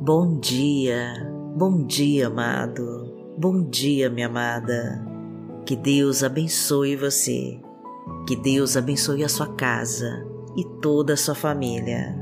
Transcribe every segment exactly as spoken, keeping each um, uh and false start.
Bom dia, bom dia, amado, bom dia, minha amada. Que Deus abençoe você, que Deus abençoe a sua casa e toda a sua família.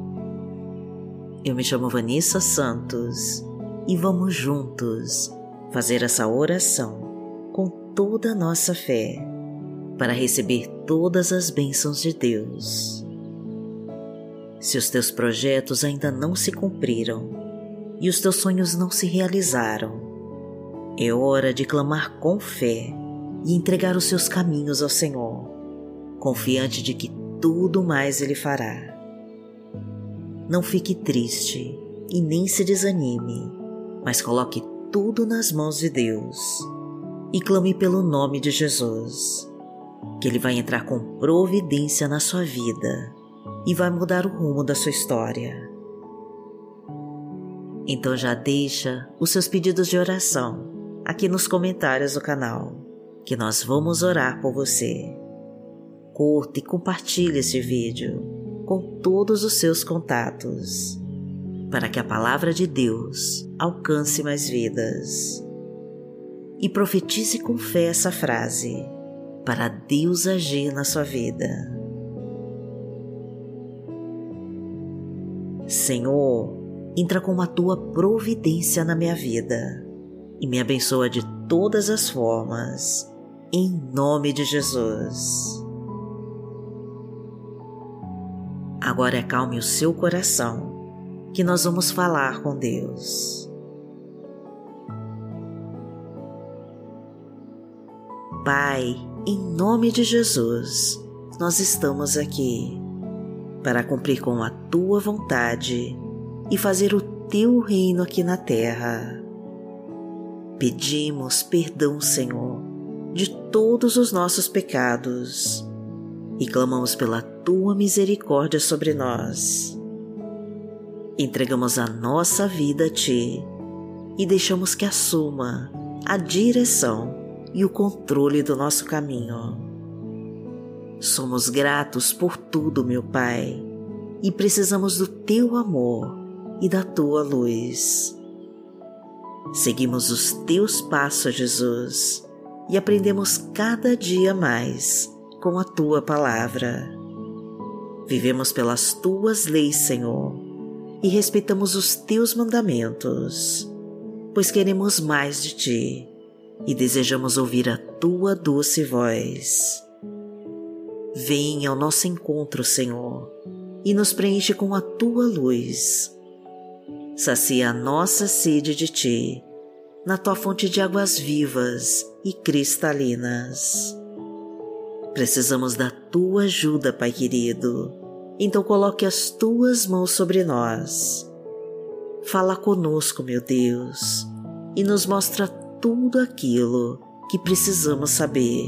Eu me chamo Vanessa Santos e vamos juntos fazer essa oração com toda a nossa fé para receber todas as bênçãos de Deus. Se os teus projetos ainda não se cumpriram e os teus sonhos não se realizaram, é hora de clamar com fé e entregar os seus caminhos ao Senhor, confiante de que tudo mais Ele fará. Não fique triste e nem se desanime, mas coloque tudo nas mãos de Deus e clame pelo nome de Jesus, que Ele vai entrar com providência na sua vida e vai mudar o rumo da sua história. Então já deixa os seus pedidos de oração aqui nos comentários do canal, que nós vamos orar por você. Curta e compartilhe este vídeo com todos os seus contatos, para que a palavra de Deus alcance mais vidas. E profetize com fé essa frase, para Deus agir na sua vida. Senhor, entra com a tua providência na minha vida e me abençoa de todas as formas, em nome de Jesus. Agora acalme o seu coração, que nós vamos falar com Deus. Pai, em nome de Jesus, nós estamos aqui para cumprir com a tua vontade e fazer o teu reino aqui na terra. Pedimos perdão, Senhor, de todos os nossos pecados e clamamos pela tua misericórdia sobre nós. Entregamos a nossa vida a ti e deixamos que assuma a direção e o controle do nosso caminho. Somos gratos por tudo, meu Pai, e precisamos do teu amor e da tua luz. Seguimos os teus passos, Jesus, e aprendemos cada dia mais com a tua palavra. Vivemos pelas tuas leis, Senhor, e respeitamos os teus mandamentos, pois queremos mais de ti e desejamos ouvir a tua doce voz. Vem ao nosso encontro, Senhor, e nos preenche com a tua luz. Sacia a nossa sede de ti, na tua fonte de águas vivas e cristalinas. Precisamos da tua ajuda, Pai querido, então coloque as tuas mãos sobre nós. Fala conosco, meu Deus, e nos mostra tudo aquilo que precisamos saber.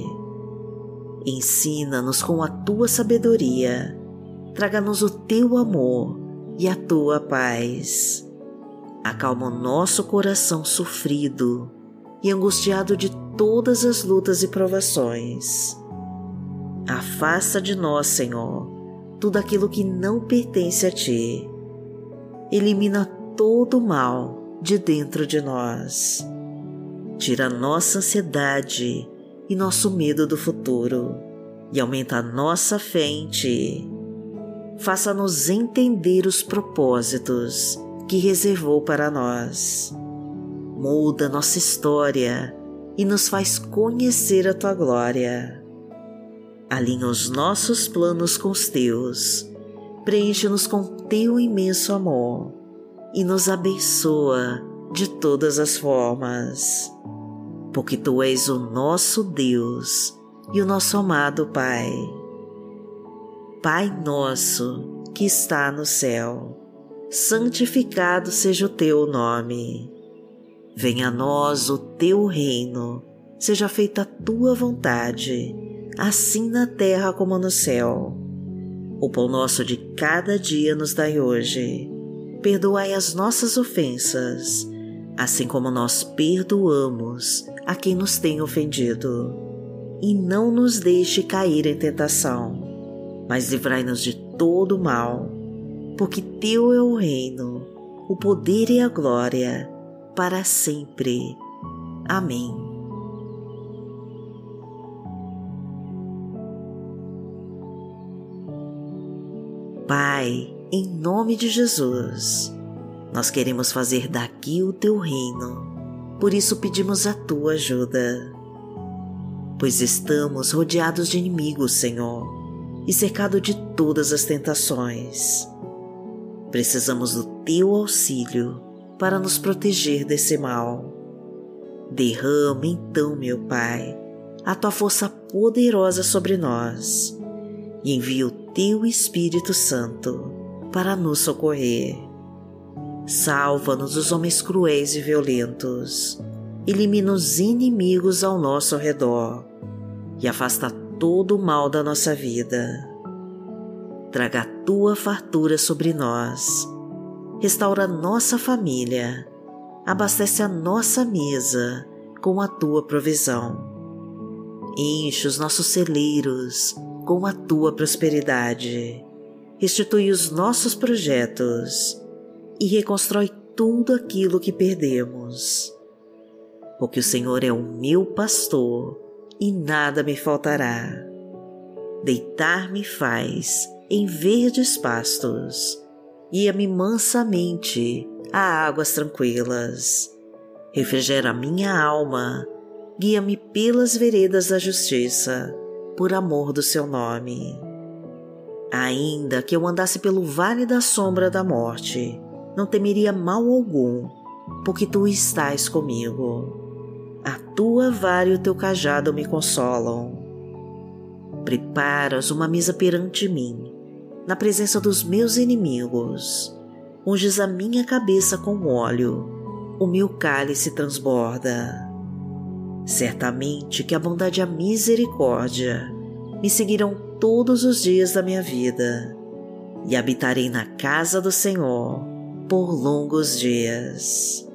Ensina-nos com a tua sabedoria, traga-nos o teu amor e a tua paz. Acalma o nosso coração sofrido e angustiado de todas as lutas e provações. Afasta de nós, Senhor, tudo aquilo que não pertence a ti. Elimina todo o mal de dentro de nós. Tira nossa ansiedade e nosso medo do futuro e aumenta a nossa fé em ti. Faça-nos entender os propósitos que reservou para nós. Muda nossa história e nos faz conhecer a tua glória. Alinha os nossos planos com os teus, preenche-nos com teu imenso amor e nos abençoa de todas as formas, porque tu és o nosso Deus e o nosso amado Pai. Pai nosso que está no céu, santificado seja o teu nome. Venha a nós o teu reino, seja feita a tua vontade, assim na terra como no céu. O pão nosso de cada dia nos dai hoje. Perdoai as nossas ofensas, assim como nós perdoamos a quem nos tem ofendido. E não nos deixe cair em tentação, mas livrai-nos de todo o mal, porque teu é o reino, o poder e a glória, para sempre. Amém. Pai, em nome de Jesus, nós queremos fazer daqui o teu reino, por isso pedimos a tua ajuda. Pois estamos rodeados de inimigos, Senhor, e cercados de todas as tentações. Precisamos do teu auxílio para nos proteger desse mal. Derrama então, meu Pai, a tua força poderosa sobre nós e envia o teu Espírito Santo para nos socorrer. Salva-nos dos homens cruéis e violentos, elimina os inimigos ao nosso redor e afasta todo o mal da nossa vida. Traga a tua fartura sobre nós, restaura nossa família, abastece a nossa mesa com a tua provisão. Enche os nossos celeiros com a tua prosperidade, restitui os nossos projetos e reconstrói tudo aquilo que perdemos. Porque o Senhor é o meu pastor e nada me faltará. Deitar-me faz em verdes pastos, guia-me mansamente a águas tranquilas. Refrigera minha alma, guia-me pelas veredas da justiça, por amor do seu nome. Ainda que eu andasse pelo vale da sombra da morte, não temeria mal algum, porque tu estás comigo. A tua vara e o teu cajado me consolam. Preparas uma mesa perante mim, na presença dos meus inimigos. Unges a minha cabeça com óleo, o meu cálice transborda. Certamente que a bondade e a misericórdia me seguirão todos os dias da minha vida, e habitarei na casa do Senhor por longos dias.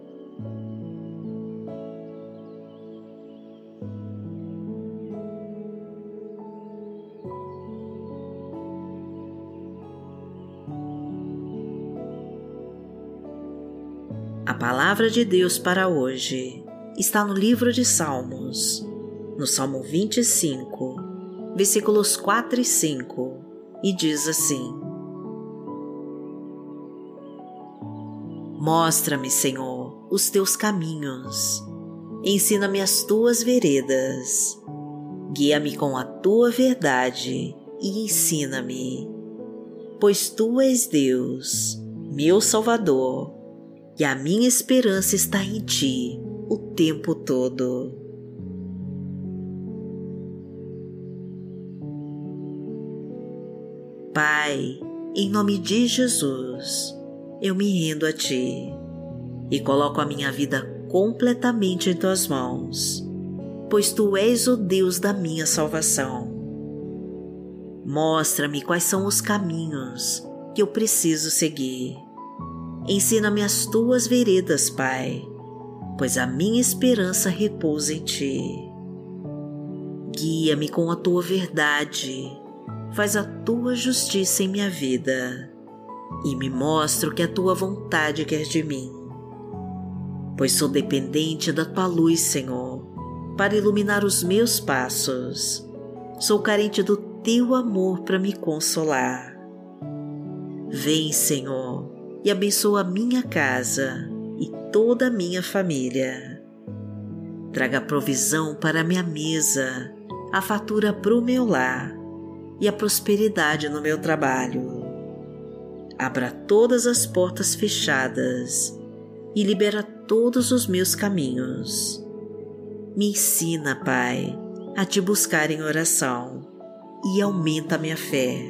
A palavra de Deus para hoje está no livro de Salmos, no Salmo vinte e cinco, versículos quatro e cinco, e diz assim: Mostra-me, Senhor, os teus caminhos, ensina-me as tuas veredas, guia-me com a tua verdade e ensina-me, pois tu és Deus, meu Salvador, e a minha esperança está em ti o tempo todo. Pai, em nome de Jesus, eu me rendo a ti e coloco a minha vida completamente em tuas mãos, pois tu és o Deus da minha salvação. Mostra-me quais são os caminhos que eu preciso seguir. Ensina-me as tuas veredas, Pai, pois a minha esperança repousa em ti. Guia-me com a tua verdade, faz a tua justiça em minha vida e me mostra o que a tua vontade quer de mim. Pois sou dependente da tua luz, Senhor, para iluminar os meus passos. Sou carente do teu amor para me consolar. Vem, Senhor, e abençoa a minha casa e toda a minha família. Traga provisão para a minha mesa, a fartura para o meu lar e a prosperidade no meu trabalho. Abra todas as portas fechadas e libera todos os meus caminhos. Me ensina, Pai, a te buscar em oração e aumenta a minha fé.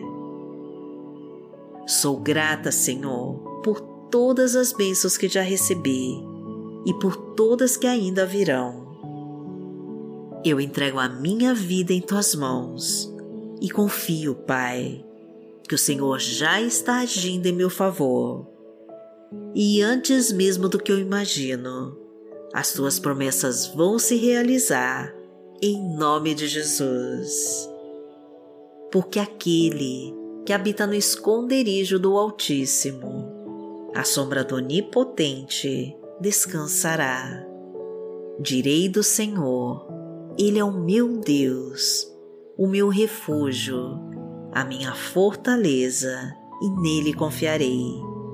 Sou grata, Senhor, por todas as bênçãos que já recebi e por todas que ainda virão. Eu entrego a minha vida em tuas mãos e confio, Pai, que o Senhor já está agindo em meu favor. E antes mesmo do que eu imagino, as tuas promessas vão se realizar em nome de Jesus. Porque aquele que habita no esconderijo do Altíssimo à sombra do Onipotente descansará. Direi do Senhor: Ele é o meu Deus, o meu refúgio, a minha fortaleza, e nele confiarei.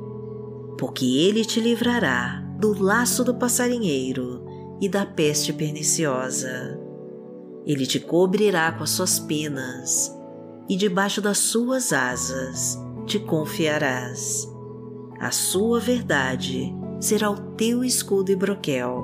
Porque ele te livrará do laço do passarinheiro e da peste perniciosa. Ele te cobrirá com as suas penas, e debaixo das suas asas te confiarás. A sua verdade será o teu escudo e broquel.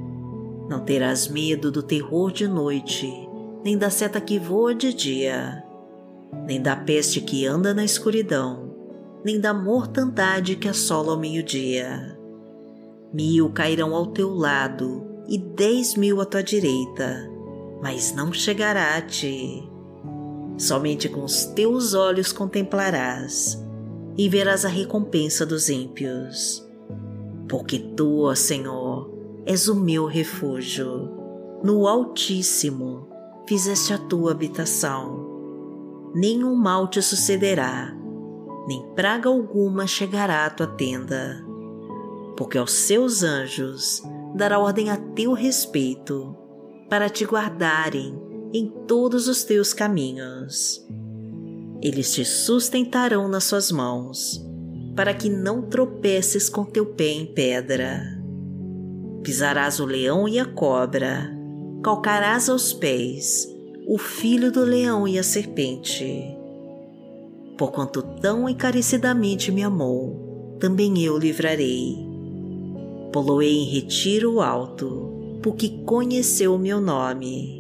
Não terás medo do terror de noite, nem da seta que voa de dia, nem da peste que anda na escuridão, nem da mortandade que assola ao meio-dia. Mil cairão ao teu lado e dez mil à tua direita, mas não chegará a ti. Somente com os teus olhos contemplarás e verás a recompensa dos ímpios. Porque tu, ó Senhor, és o meu refúgio. No Altíssimo fizeste a tua habitação. Nenhum mal te sucederá, nem praga alguma chegará à tua tenda. Porque aos seus anjos dará ordem a teu respeito, para te guardarem em todos os teus caminhos. Eles te sustentarão nas suas mãos, para que não tropeces com teu pé em pedra. Pisarás o leão e a cobra, calcarás aos pés o filho do leão e a serpente. Porquanto tão encarecidamente me amou, também eu livrarei. Poloei em retiro alto, porque conheceu o meu nome.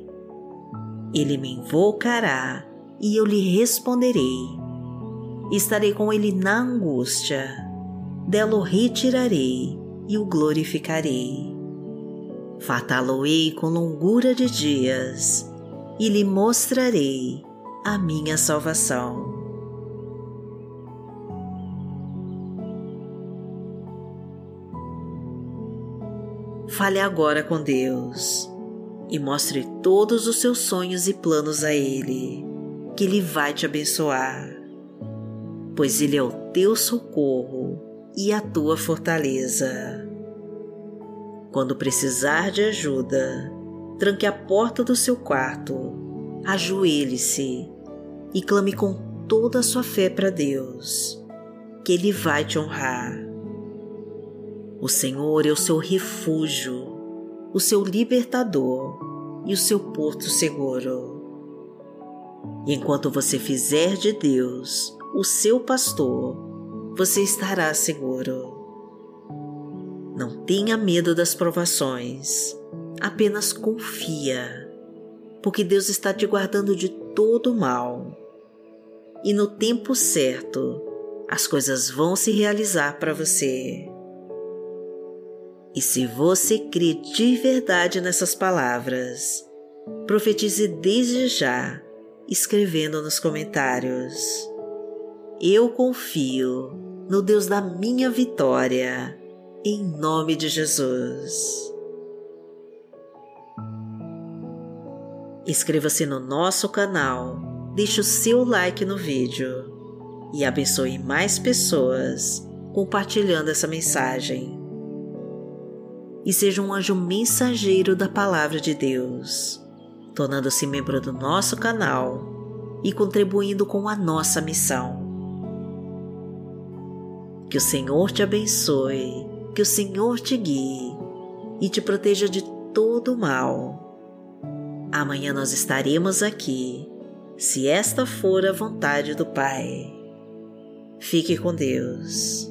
Ele me invocará e eu lhe responderei. Estarei com ele na angústia, dela o retirarei e o glorificarei. Fartá-lo-ei com longura de dias e lhe mostrarei a minha salvação. Fale agora com Deus e mostre todos os seus sonhos e planos a Ele, que Ele vai te abençoar, pois Ele é o teu socorro e a tua fortaleza. Quando precisar de ajuda, tranque a porta do seu quarto, ajoelhe-se e clame com toda a sua fé para Deus, que Ele vai te honrar. O Senhor é o seu refúgio, o seu libertador e o seu porto seguro. E enquanto você fizer de Deus o seu pastor, você estará seguro. Não tenha medo das provações, apenas confia, porque Deus está te guardando de todo o mal. E no tempo certo, as coisas vão se realizar para você. E se você crê de verdade nessas palavras, profetize desde já, escrevendo nos comentários: Eu confio no Deus da minha vitória, em nome de Jesus. Inscreva-se no nosso canal, deixe o seu like no vídeo e abençoe mais pessoas compartilhando essa mensagem. E seja um anjo mensageiro da Palavra de Deus, tornando-se membro do nosso canal e contribuindo com a nossa missão. Que o Senhor te abençoe, que o Senhor te guie e te proteja de todo o mal. Amanhã nós estaremos aqui, se esta for a vontade do Pai. Fique com Deus.